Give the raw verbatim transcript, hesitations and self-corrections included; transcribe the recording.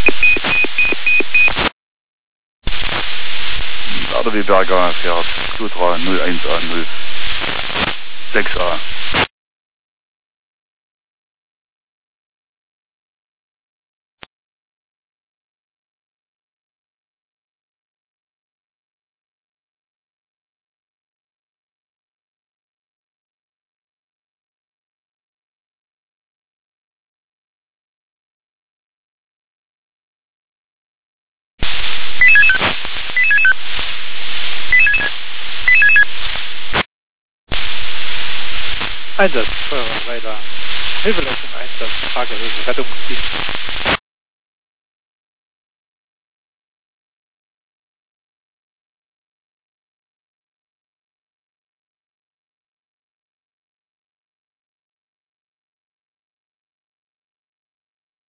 R W Berger fährt Cloudra null eins A null sechs A. Einsatz, Feuerwehr weiter. Hilfeleistung Einsatz, Fragehilfe, Rettungsdienst.